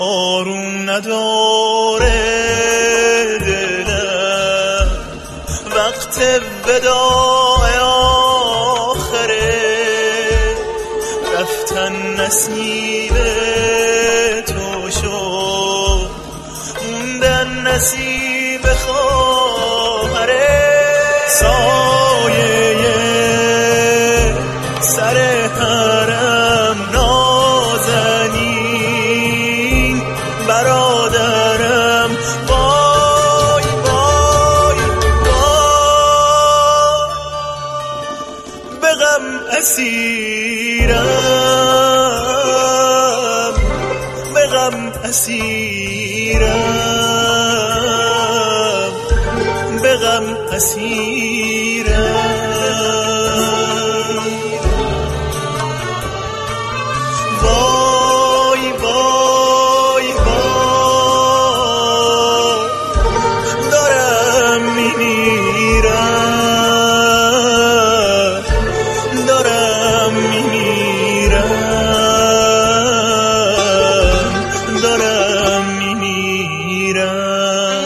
آروم نداره دلم، وقت وداع آخره، رفتن نصیب تو شد، موندن نصیب خواهره. سایه سر حرم نازنین برادرم، وای وای وای، به غم اسیرم، به غم اسیرم، به غم اسیرم. وای وای وای، دارم میمیرم، دارم میمیرم، دارم میمیرم.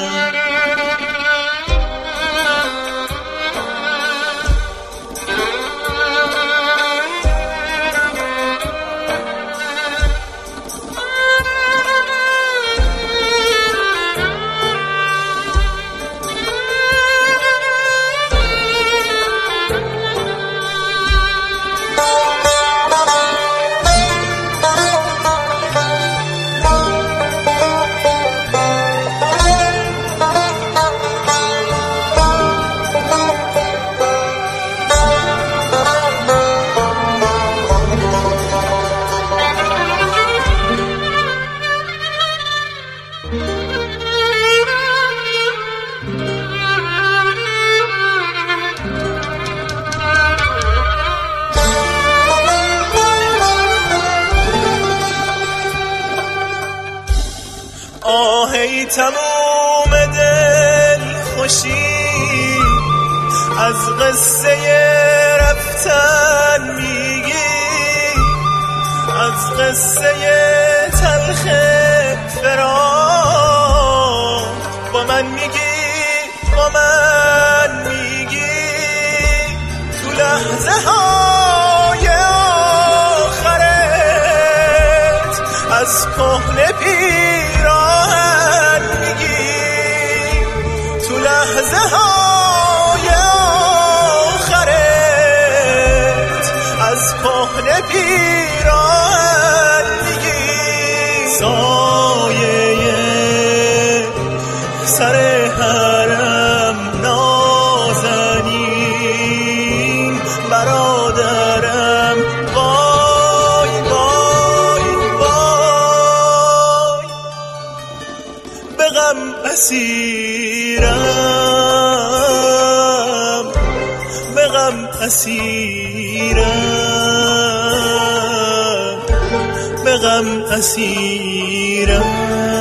آهی تموم دل خوشی، از قصه رفتن میگی، از قصه تلخ فراق با من میگی، با من میگی. تو لحظه های آخرت از کهنه پیراهن میگی، تو لحظه های آخرت از کهنه پیراهن میگی. سایه سر حرم نازنین برادرم، وای وای وای، به غم اسیرم، به غم اسیرم، به غم اسیرم.